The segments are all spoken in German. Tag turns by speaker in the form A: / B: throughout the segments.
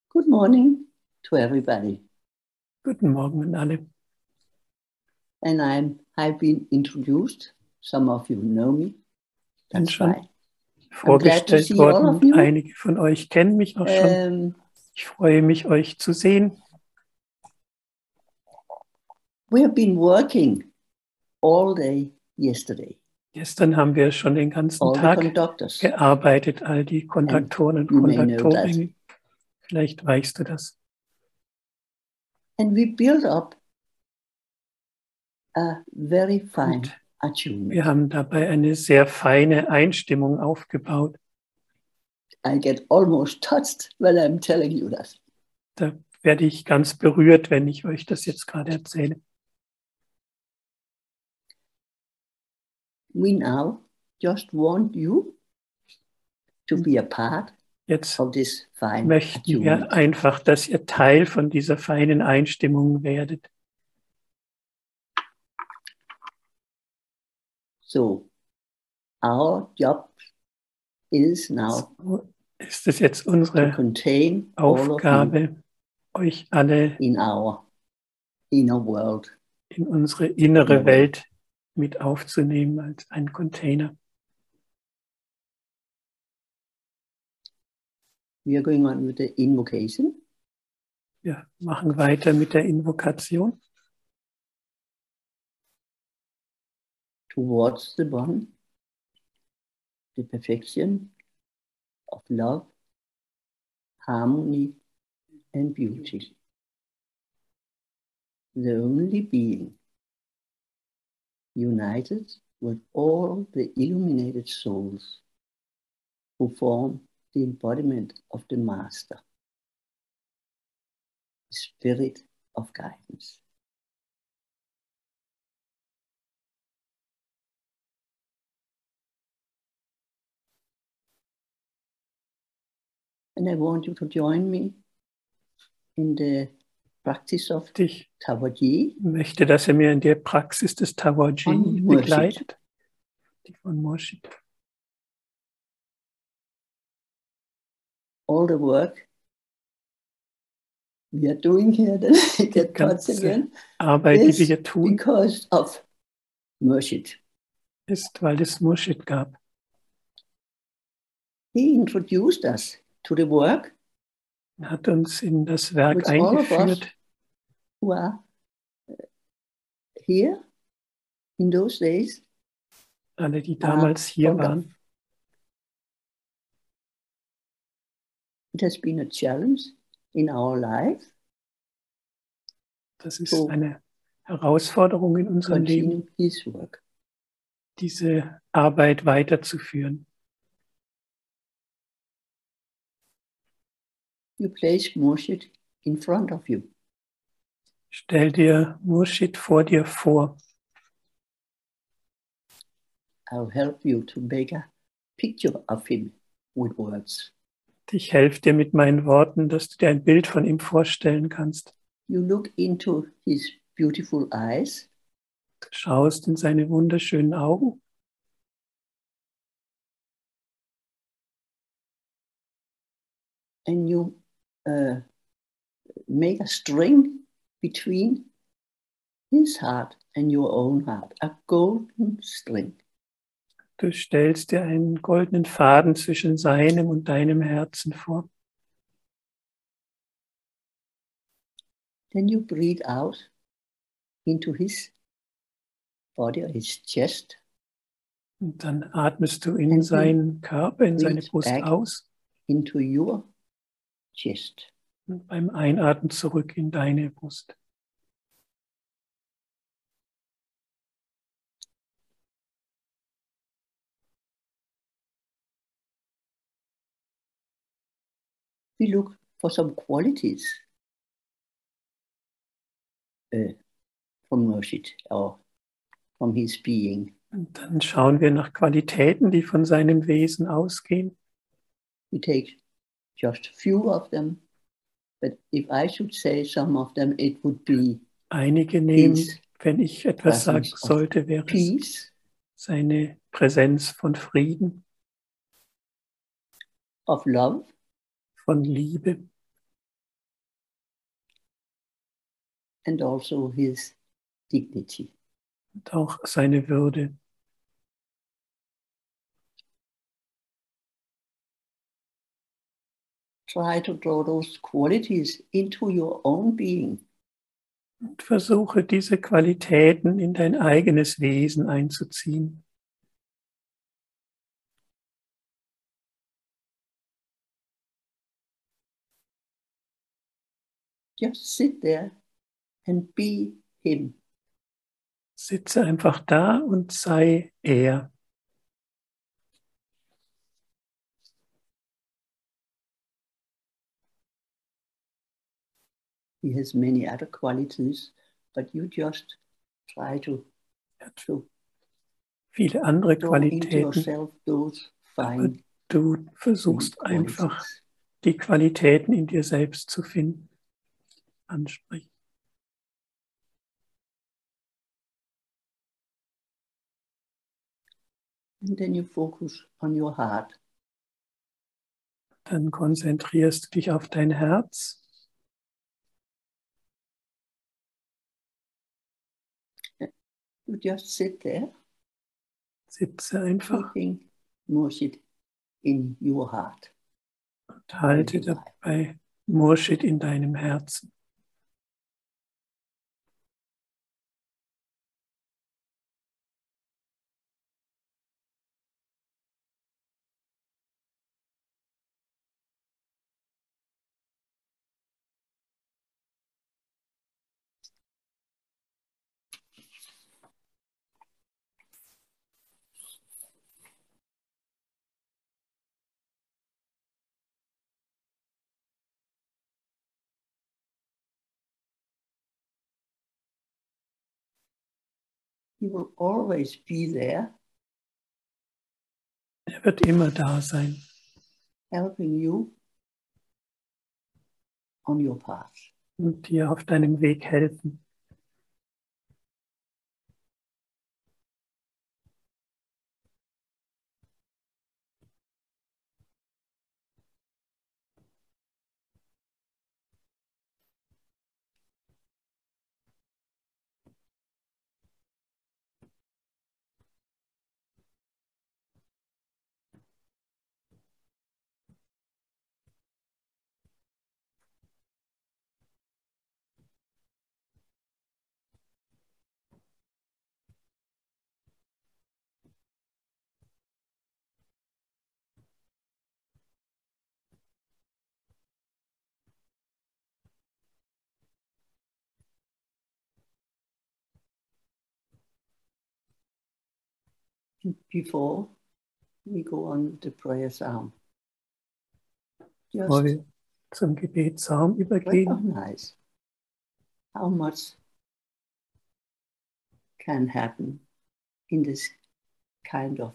A: Good morning to everybody.
B: Guten Morgen an alle.
A: And I've been introduced. Some of you know me.
B: Bin
A: That's
B: schon
A: fine. I'm glad to
B: vorgestellt
A: see all
B: worden
A: of
B: und
A: you.
B: einige von euch kennen mich auch schon. Ich freue mich, euch zu sehen.
A: We have been working all day yesterday.
B: Gestern haben wir schon den ganzen
A: All the
B: Tag
A: conductors.
B: gearbeitet, all die Konduktoren und
A: You may know that.
B: Konduktorinnen. Vielleicht weißt du das.
A: And we built up a very fine attunement.
B: Wir haben dabei eine sehr feine Einstimmung aufgebaut.
A: I get almost touched when I'm telling you that.
B: Da werde ich ganz berührt, wenn ich euch das jetzt gerade erzähle.
A: We now just want you to be a part
B: Jetzt
A: of this fine
B: möchten wir
A: attunement.
B: einfach, dass ihr Teil von dieser feinen Einstimmung werdet.
A: So, our job is now
B: So ist es jetzt
A: to
B: unsere
A: contain all of you
B: Aufgabe, euch alle
A: in our inner world.
B: in unsere innere Welt mit aufzunehmen als ein Container.
A: We are going on with the invocation.
B: Wir machen weiter mit der Invokation
A: Towards the one, the perfection of love, harmony, and beauty. The only being united with all the illuminated souls who form the embodiment of the Master, the Spirit of guidance. And I want you to join me in the practice of
B: Ich
A: Taoji.
B: möchte, dass ihr mir in der Praxis des Taoji begleitet, die von Murshid.
A: All the work we are doing here, then I get touched again,
B: Arbeit, die wir hier tun,
A: because of Murshid.
B: Ist, weil es Murshid gab.
A: He introduced us to the work.
B: Er hat uns in das Werk eingeführt.
A: Who are here in those days.
B: Alle, die damals hier waren.
A: It has been a challenge in our life.
B: Das ist eine Herausforderung in unserem Leben,
A: his work.
B: Diese Arbeit weiterzuführen.
A: You place Murshid in front of you.
B: Stell dir Murshid vor dir vor.
A: I'll help you to make a picture of him with words.
B: Ich helfe dir mit meinen Worten, dass du dir ein Bild von ihm vorstellen kannst.
A: You look into his beautiful eyes.
B: Du schaust in seine wunderschönen Augen.
A: And you make a string between his heart and your own heart, a golden string.
B: Du stellst dir einen goldenen Faden zwischen seinem und deinem Herzen vor.
A: Then you breathe out into his body, his chest.
B: Und dann atmest du in seinen Körper, in seine Brust aus.
A: Into your chest.
B: Und beim Einatmen zurück in deine Brust.
A: We look for some qualities from Murshid or from his being.
B: Und dann schauen wir nach Qualitäten, die von seinem Wesen ausgehen.
A: We take just few of them, but if I should say some of them, it would be
B: einige nehmen, wenn ich etwas sagen sollte, wäre
A: es
B: seine Präsenz von Frieden,
A: of love,
B: von Liebe,
A: and also his dignity.
B: Und auch seine Würde.
A: Try to draw those qualities into your own being.
B: Und versuche diese Qualitäten in dein eigenes Wesen einzuziehen.
A: Just sit there and be him.
B: Sitze einfach da und sei er.
A: He has many other qualities, but you just try to
B: Viele andere
A: draw into
B: Qualitäten,
A: yourself those
B: aber
A: fine
B: du versuchst einfach,
A: qualities.
B: die Qualitäten in dir selbst zu finden, ansprechen.
A: And then you focus on your heart.
B: Dann konzentrierst du dich auf dein Herz.
A: You just sit there,
B: Sitze einfach
A: keeping Murshid in your heart.
B: und halte dabei Murshid in deinem Herzen.
A: He will always be there,
B: Er wird immer da sein,
A: helping you on your path.
B: und dir auf deinem Weg helfen.
A: Before we go on the prayer psalm,
B: Bevor
A: just
B: wir zum Gebetssaum übergehen,
A: recognize how much can happen in this kind of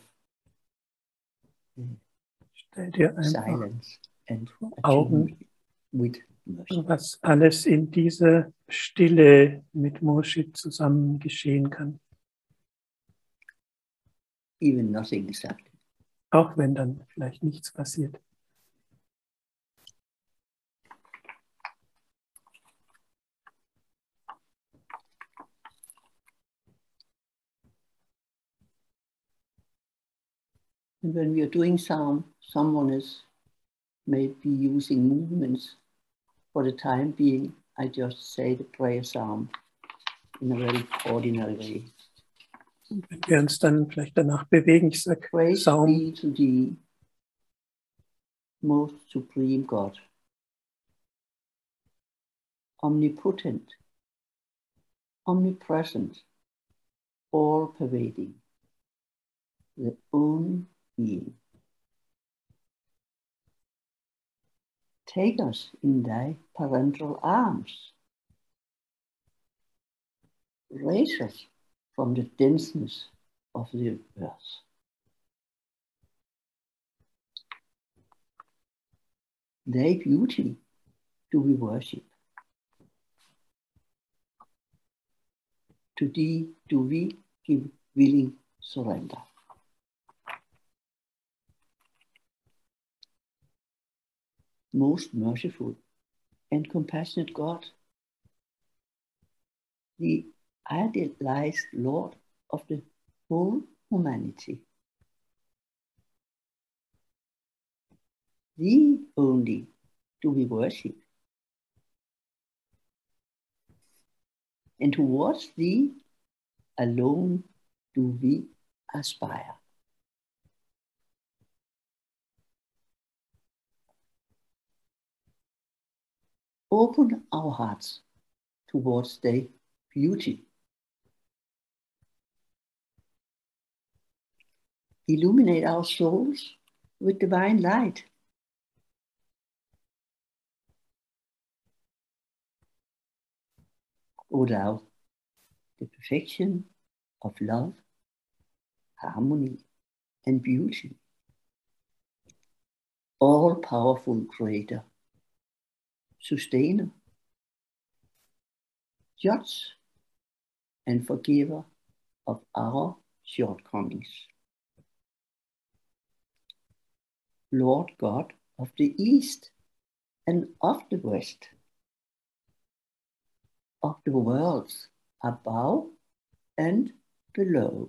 B: stell dir einfach
A: silence and
B: Augen,
A: attunement with mercy.
B: was alles in dieser Stille mit Murshid zusammen geschehen kann.
A: Even nothing is happening.
B: Auch wenn dann vielleicht nichts passiert.
A: And when we are doing psalm, someone is maybe using movements. For the time being, I just say the prayer psalm in a very ordinary way.
B: Und wenn wir uns dann vielleicht danach bewegen, ich sage
A: Praise
B: Psalm,
A: be to thee, most supreme God, omnipotent, omnipresent, all-pervading, the own being. Take us in thy parental arms. Raise us from the denseness of the earth. Thy beauty do we worship. To thee do we give willing surrender. Most merciful and compassionate God, the idealized Lord of the whole humanity. Thee only do we worship, and towards thee alone do we aspire. Open our hearts towards thy beauty. Illuminate our souls with divine light. O thou, the perfection of love, harmony, and beauty, all-powerful Creator, Sustainer, Judge, and Forgiver of our shortcomings. Lord God of the East and of the West, of the worlds above and below,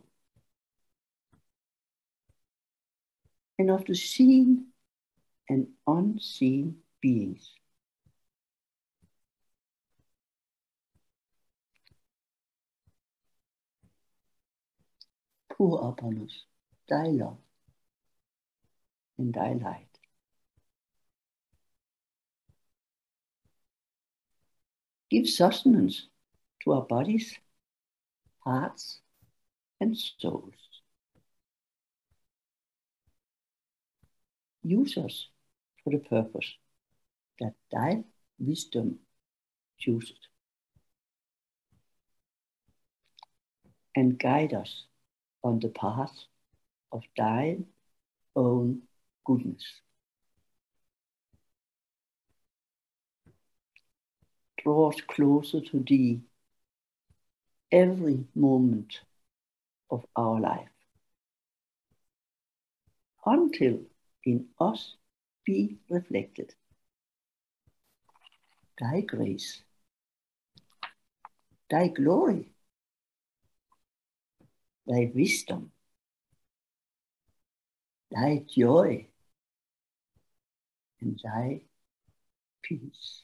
A: and of the seen and unseen beings. Pour upon us thy love and thy light. Give sustenance to our bodies, hearts, and souls. Use us for the purpose that thy wisdom chooses, and guide us on the path of thy own goodness. Draw us closer to thee every moment of our life, until in us be reflected thy grace, thy glory, thy wisdom, thy joy, and thy peace.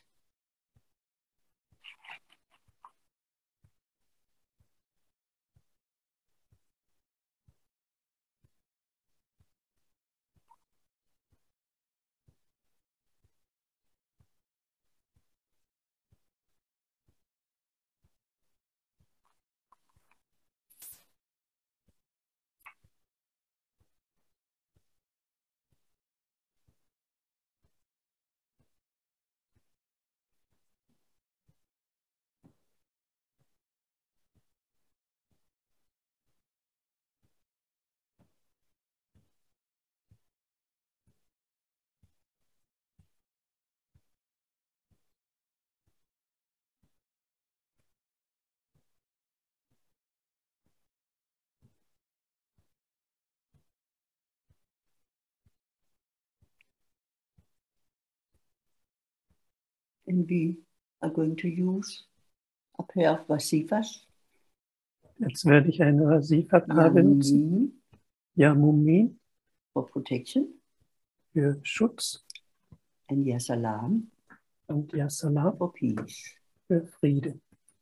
A: And we are going to use a pair of vasifas.
B: Jetzt werde ich eine Vasifa benutzen. Yamumin
A: for protection.
B: Für Schutz.
A: And Ya Salam.
B: Und Ya Salam
A: for peace.
B: Für Friede.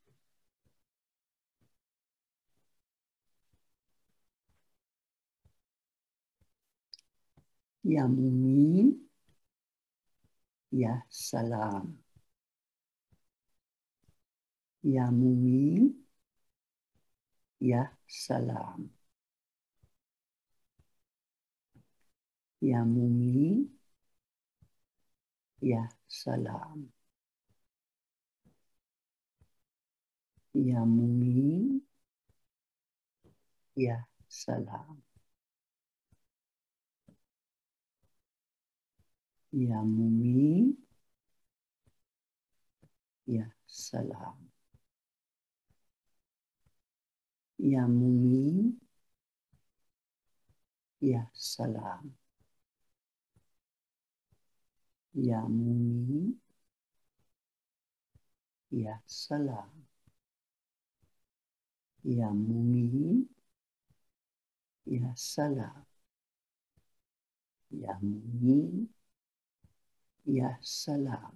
A: Ya Mumin. Ya Salam. Ya Mumin. Ya Salam. Ya Mumin. Ya Salam. Ya Mumin. Ya Salam. Ya Mumin. Ya Salam. Ya Mumin. Ya Salam. Ya Mumin. Ya Salam. Ya Mumi, Ya Salam. Ya Mumi, Ya Salam.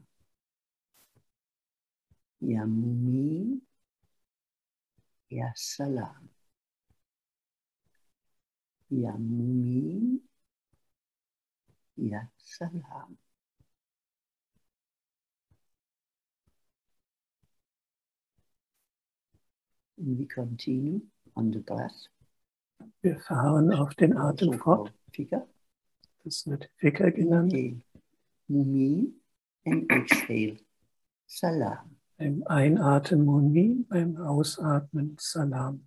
A: Ya Mumi, Ya Salam. Ya Mumi, Ya Salam. And we continue on the breath.
B: Wir fahren auf den Atem
A: Also
B: fort.
A: Figure.
B: Das wird Fikr genannt.
A: Inhale, Mumi, and exhale, Salam.
B: Beim Einatmen Muni, beim Ausatmen Salam.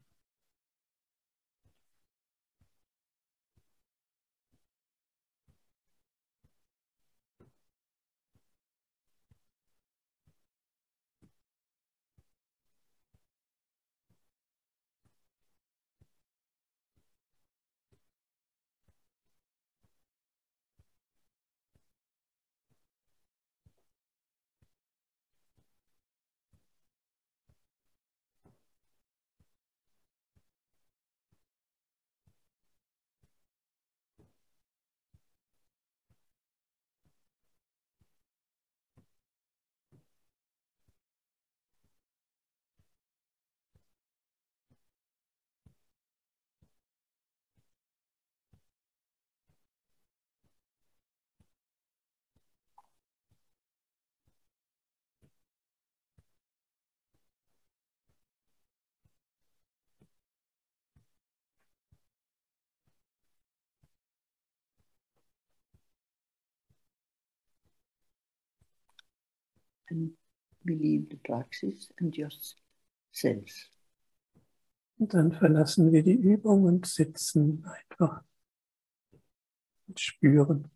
A: And we leave the praxis and just sense.
B: Und dann verlassen wir die Übung und sitzen einfach und spüren.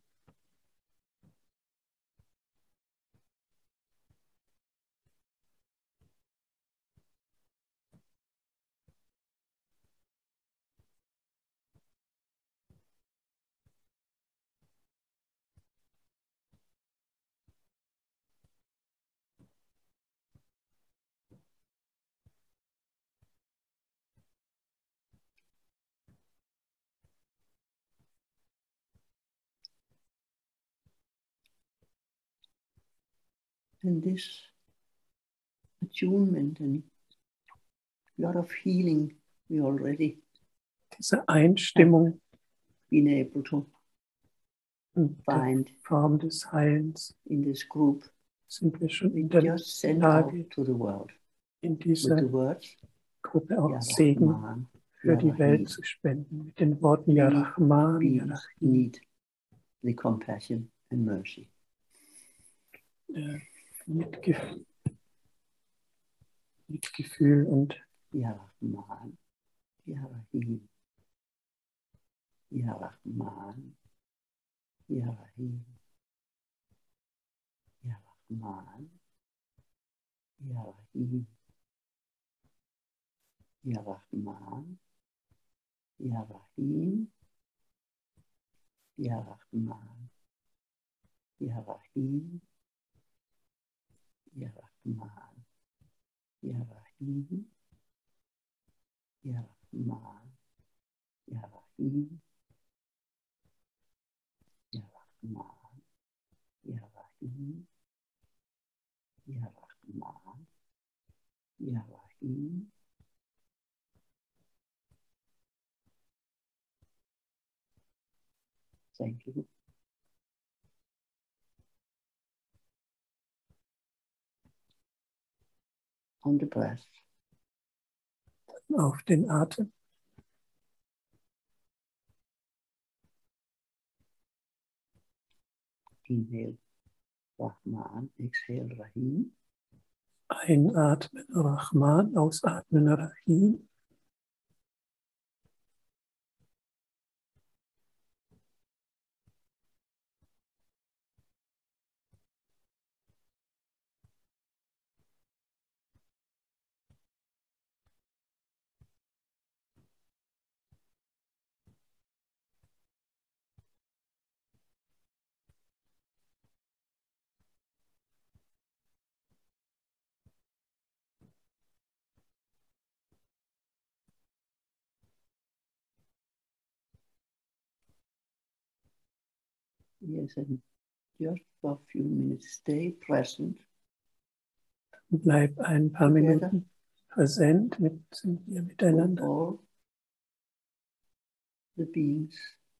A: And this attunement and a lot of healing we already
B: Diese Einstimmung
A: been able to
B: und die
A: find
B: Form des Heilens
A: in this group.
B: sind wir schon
A: We
B: in der
A: just send out
B: Lage,
A: to the world
B: in
A: with
B: dieser
A: the words,
B: Gruppe auch
A: Ya
B: Segen
A: Rahman,
B: für
A: Ya
B: die Welt
A: Rahim.
B: zu spenden. Mit den Worten Ya
A: Many
B: Rahman, Ya
A: beings
B: Rahim.
A: need the compassion and mercy.
B: Mitgefühl, Mitgefühl und
A: Ya Rahman, Ya Rahim. Ya Rahman, Ya Rahim. Ya Rahman, Ya Rahim. Ya Rahman, Ya Rahim. Ya Rahman, Ya Rahim. Ya Rahman, Ya Rahim. Ya Rahman, Ya Rahim. Ya Rahman, Ya Rahim. Ya Rahman, Ya Rahim. Thank you. On the breath.
B: auf den Atem.
A: Inhale, Rahman. Exhale, Rahim.
B: Einatmen Rahman, ausatmen Rahim.
A: Yes, and just for a few minutes, stay present.
B: Bleib ein paar
A: Together.
B: Minuten präsent mit wir
A: With
B: miteinander.
A: all the beings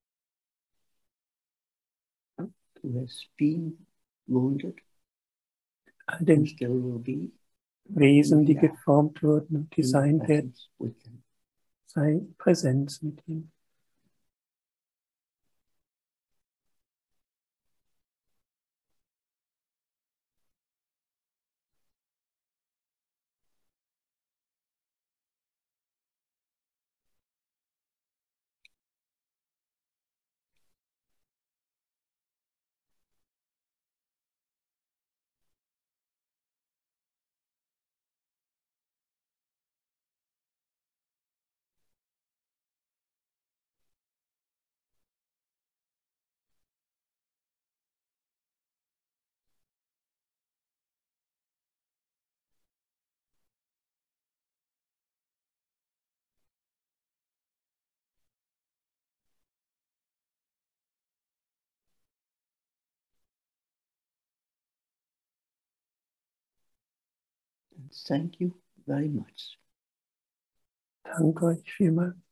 A: who has been wounded
B: All
A: and
B: den
A: still will be.
B: Wesen, die
A: Ja.
B: geformt wurden und die
A: In
B: sein werden,
A: presence with them.
B: sei Präsenz mit ihnen.
A: And thank you very much.
B: Danke euch vielmals.